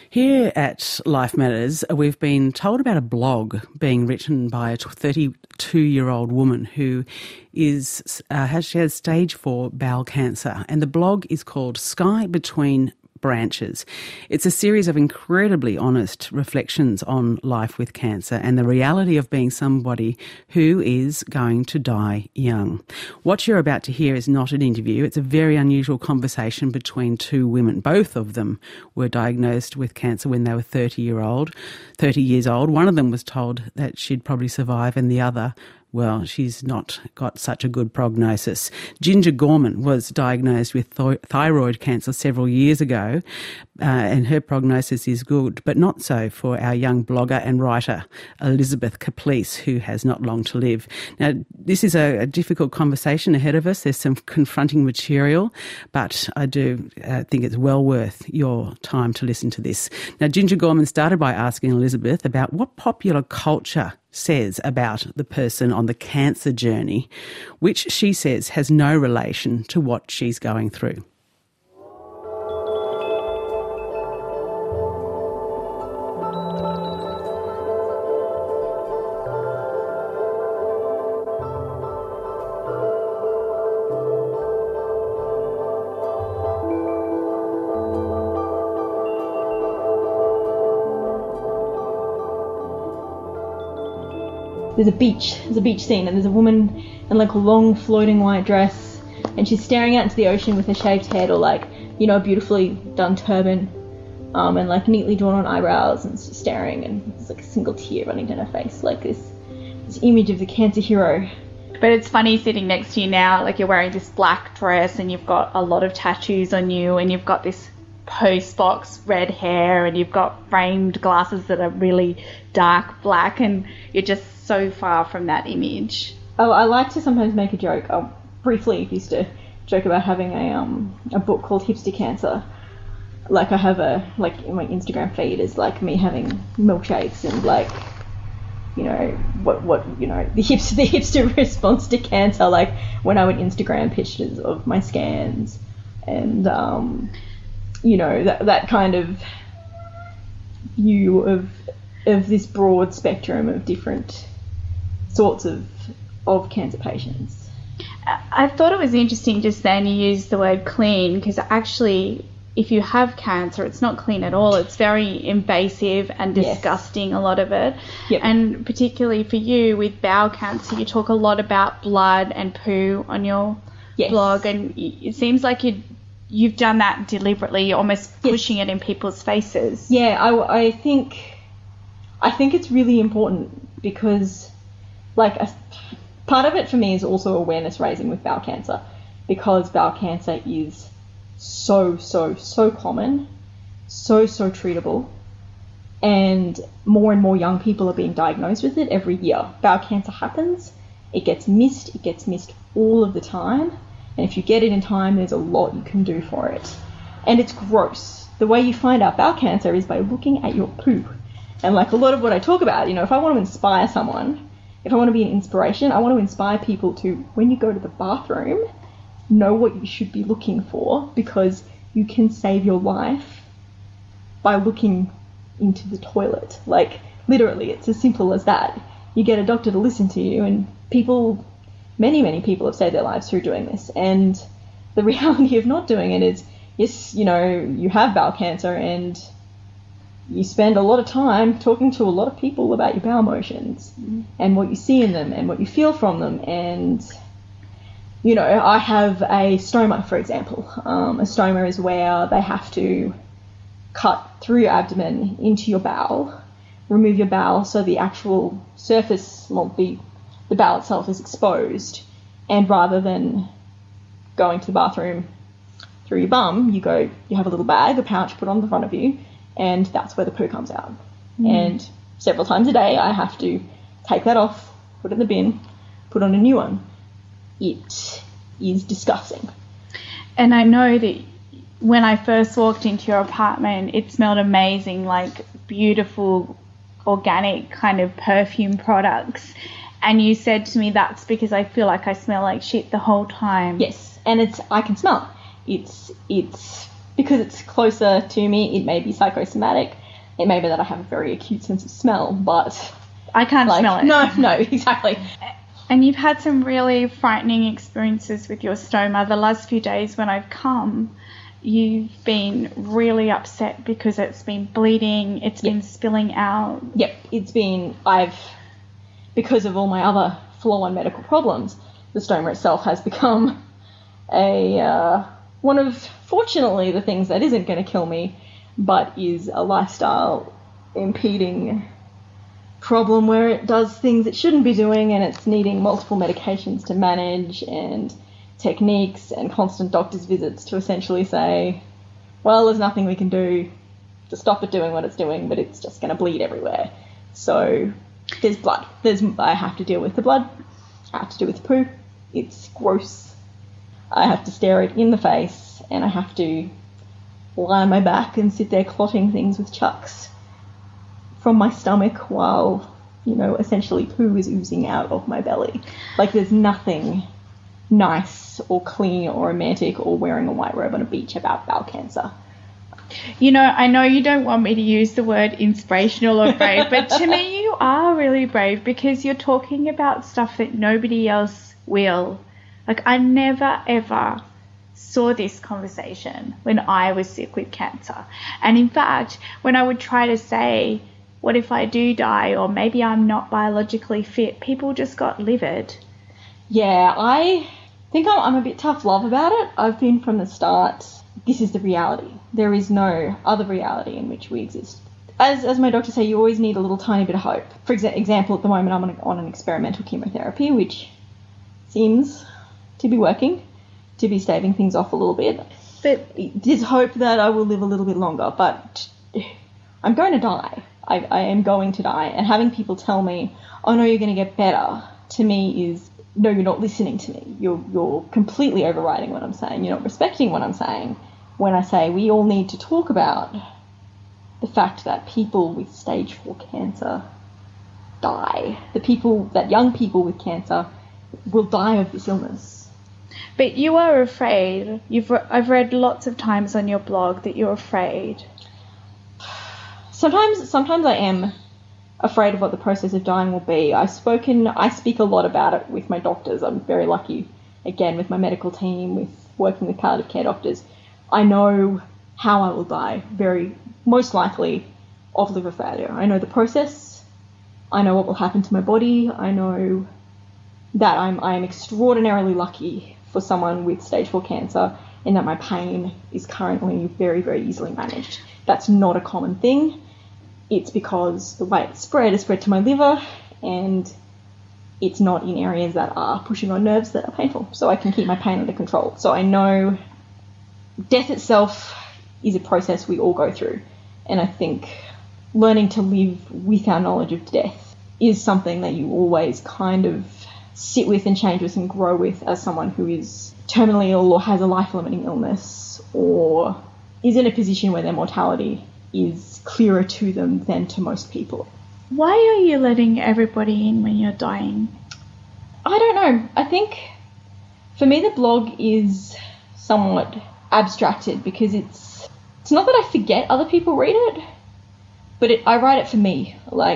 Here at Life Matters, we've been told about a blog being written by a 32-year-old woman who has stage 4 bowel cancer, and the blog is called Sky Between Branches. It's a series of incredibly honest reflections on life with cancer and the reality of being somebody who is going to die young. What you're about to hear is not an interview. It's a very unusual conversation between two women. Both of them were diagnosed with cancer when they were 30 years old. One of them was told that she'd probably survive, and the other, well, she's not got such a good prognosis. Ginger Gorman was diagnosed with thyroid cancer several years ago, and her prognosis is good, but not so for our young blogger and writer, Elizabeth Caplice, who has not long to live. Now, this is a difficult conversation ahead of us. There's some confronting material, but I do think it's well worth your time to listen to this. Now, Ginger Gorman started by asking Elizabeth about what popular culture says about the person on the cancer journey, which she says has no relation to what she's going through. There's a beach scene, and there's a woman in like a long floating white dress, and she's staring out into the ocean with a shaved head, or like, you know, a beautifully done turban, and like neatly drawn on eyebrows, and she's staring, and there's like a single tear running down her face, like this image of the cancer hero. But it's funny sitting next to you now, like you're wearing this black dress and you've got a lot of tattoos on you, and you've got this post-box red hair, and you've got framed glasses that are really dark black, and you're just so far from that image. Oh, I like to sometimes make a joke. I briefly used to joke about having a book called Hipster Cancer. Like I have in my Instagram feed is like me having milkshakes and like, you know, what you know, the hipster response to cancer, like when I would Instagram pictures of my scans and you know, that kind of view of this broad spectrum of different sorts of cancer patients. I thought it was interesting just then you used the word clean, because actually if you have cancer, it's not clean at all. It's very invasive and disgusting, yes. A lot of it. Yep. And particularly for you with bowel cancer, you talk a lot about blood and poo on your blog, and it seems like you've done that deliberately. You're almost pushing it in people's faces. Yeah, I think it's really important because, like, part of it for me is also awareness raising with bowel cancer, because bowel cancer is so common, so treatable, and more young people are being diagnosed with it every year. Bowel cancer happens, it gets missed all of the time, and if you get it in time, there's a lot you can do for it. And it's gross. The way you find out bowel cancer is by looking at your poo. And like a lot of what I talk about, you know, if I want to inspire someone, if I want to be an inspiration, I want to inspire people to, when you go to the bathroom, know what you should be looking for, because you can save your life by looking into the toilet. Like, literally, it's as simple as that. You get a doctor to listen to you, and many people have saved their lives through doing this. And the reality of not doing it is, yes, you know, you have bowel cancer and you spend a lot of time talking to a lot of people about your bowel motions and what you see in them and what you feel from them. And, you know, I have a stoma, for example. A stoma is where they have to cut through your abdomen into your bowel, remove your bowel so the actual surface, the bowel itself is exposed. And rather than going to the bathroom through your bum, you have a little bag, a pouch put on the front of you, and that's where the poo comes out. And several times a day I have to take that off, put it in the bin, put on a new one. It is disgusting. And I know that when I first walked into your apartment, it smelled amazing, like beautiful, organic kind of perfume products. And you said to me, that's because I feel like I smell like shit the whole time. Yes, and I can smell it. It's because it's closer to me, it may be psychosomatic. It may be that I have a very acute sense of smell, but I can't smell it. No, exactly. And you've had some really frightening experiences with your stoma. The last few days when I've come, you've been really upset because it's been bleeding, it's been spilling out. Yep, because of all my other flow-on medical problems, the stoma itself has become one of, fortunately, the things that isn't going to kill me, but is a lifestyle impeding problem where it does things it shouldn't be doing, and it's needing multiple medications to manage and techniques and constant doctor's visits to essentially say, well, there's nothing we can do to stop it doing what it's doing, but it's just going to bleed everywhere. So there's blood. I have to deal with the blood. I have to deal with the poo. It's gross. I have to stare it in the face, and I have to lie on my back and sit there clotting things with chucks from my stomach while, essentially poo is oozing out of my belly. Like, there's nothing nice or clean or romantic or wearing a white robe on a beach about bowel cancer. I know you don't want me to use the word inspirational or brave, but to me you are really brave because you're talking about stuff that nobody else will. Like, I never ever saw this conversation when I was sick with cancer. And in fact, when I would try to say, what if I do die, or maybe I'm not biologically fit, people just got livid. Yeah, I think I'm a bit tough love about it. I've been from the start, this is the reality. There is no other reality in which we exist. As my doctors say, you always need a little tiny bit of hope. For example, at the moment I'm on an experimental chemotherapy, which seems to be working, to be staving things off a little bit. But there's hope that I will live a little bit longer, but I'm going to die. I am going to die. And having people tell me, oh no, you're going to get better, to me is, no, you're not listening to me. You're completely overriding what I'm saying. You're not respecting what I'm saying when I say we all need to talk about the fact that people with stage 4 cancer die. Young people with cancer will die of this illness. But you are afraid. I've read lots of times on your blog that you're afraid. Sometimes I am afraid of what the process of dying will be. I speak a lot about it with my doctors. I'm very lucky, again, with my medical team, with working with palliative care doctors. I know how I will die, most likely of liver failure. I know the process. I know what will happen to my body. I know that I am extraordinarily lucky for someone with stage 4 cancer in that my pain is currently very, very easily managed. That's not a common thing. It's because the way it's spread to my liver, and it's not in areas that are pushing on nerves that are painful, so I can keep my pain under control. So I know death itself is a process we all go through, and I think learning to live with our knowledge of death is something that you always kind of sit with and change with and grow with as someone who is terminally ill or has a life-limiting illness or is in a position where their mortality is clearer to them than to most people. Why are you letting everybody in when you're dying? I don't know. I think for me the blog is somewhat abstracted because it's not that I forget other people read it, but I write it for me.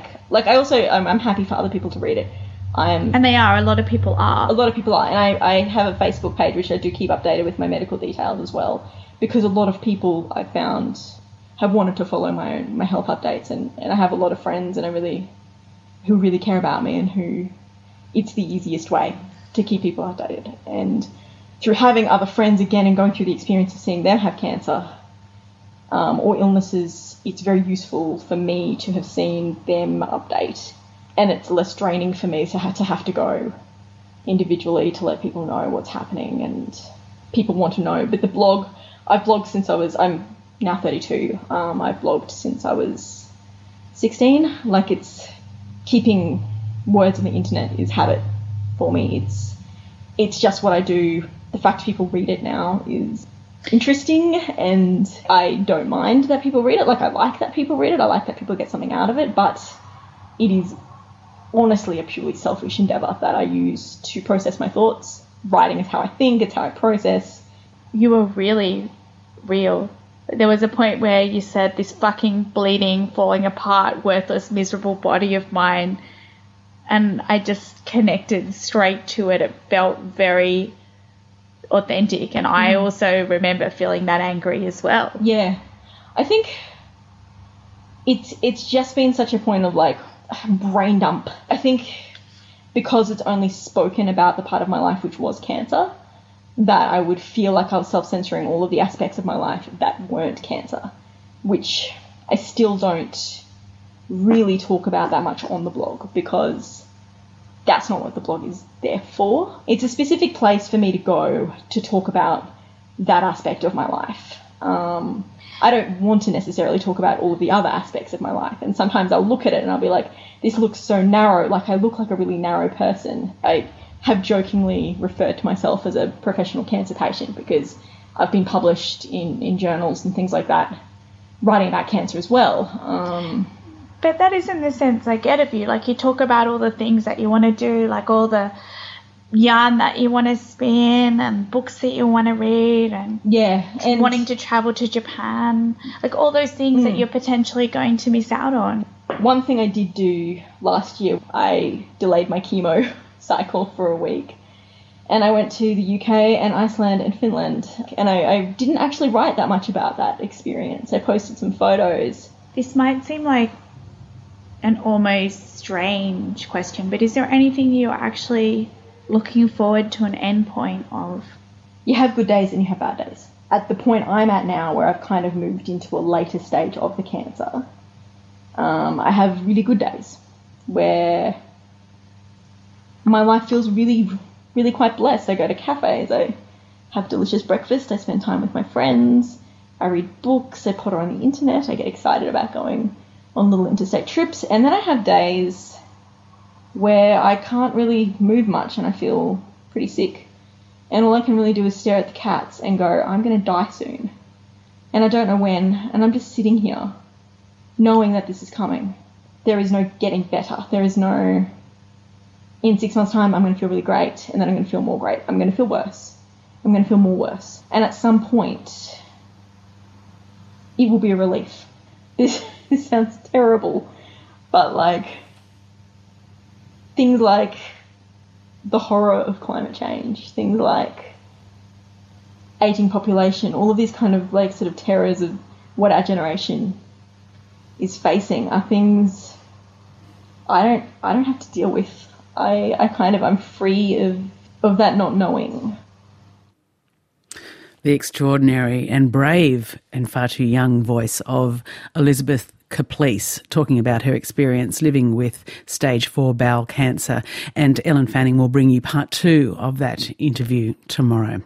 I'm happy for other people to read it. And they are. A lot of people are. A lot of people are. And I have a Facebook page which I do keep updated with my medical details as well, because a lot of people I found have wanted to follow my health updates, and I have a lot of friends who really care about me and who it's the easiest way to keep people updated. And through having other friends again and going through the experience of seeing them have cancer or illnesses, it's very useful for me to have seen them update. And it's less draining for me to have to go individually to let people know what's happening, and people want to know. But the blog, I've blogged since I'm now 32. I've blogged since I was 16. It's keeping words on the internet is habit for me. It's just what I do. The fact people read it now is interesting, and I don't mind that people read it. I like that people read it. I like that people get something out of it, but it is honestly a purely selfish endeavour that I use to process my thoughts. Writing is how I think, it's how I process. You are really real. there was a point where you said, this fucking bleeding, falling apart, worthless, miserable body of mine. And I just connected straight to it. It felt very authentic. And I also remember feeling that angry as well. Yeah. I think it's just been such a point of like brain dump. I think because it's only spoken about the part of my life which was cancer, that I would feel like I was self-censoring all of the aspects of my life that weren't cancer, which I still don't really talk about that much on the blog because that's not what the blog is there for. It's a specific place for me to go to talk about that aspect of my life. I don't want to necessarily talk about all of the other aspects of my life, and sometimes I'll look at it and I'll be like, this looks so narrow, like I look like a really narrow person. I have jokingly referred to myself as a professional cancer patient because I've been published in journals and things like that, writing about cancer as well. But that isn't the sense I get of you. Like, you talk about all the things that you want to do, like all the yarn that you want to spin and books that you want to read and wanting to travel to Japan, like all those things that you're potentially going to miss out on. One thing I did do last year, I delayed my chemo cycle for a week, and I went to the UK and Iceland and Finland, and I didn't actually write that much about that experience. I posted some photos. This might seem like an almost strange question, but is there anything you're actually looking forward to an end point of? You have good days and you have bad days. At the point I'm at now, where I've kind of moved into a later stage of the cancer, I have really good days where my life feels really, really quite blessed. I go to cafes, I have delicious breakfast, I spend time with my friends, I read books, I potter on the internet, I get excited about going on little interstate trips, and then I have days where I can't really move much and I feel pretty sick. And all I can really do is stare at the cats and go, I'm going to die soon. And I don't know when, and I'm just sitting here knowing that this is coming. There is no getting better. There is no, in 6 months' time, I'm going to feel really great, and then I'm going to feel more great. I'm going to feel worse. I'm going to feel more worse. And at some point, it will be a relief. This sounds terrible, but like, things like the horror of climate change, things like aging population, all of these kind of like sort of terrors of what our generation is facing are things I don't have to deal with. I'm free of that not knowing. The extraordinary and brave and far too young voice of Elizabeth Caplice, talking about her experience living with stage 4 bowel cancer. And Ellen Fanning will bring you part 2 of that interview tomorrow.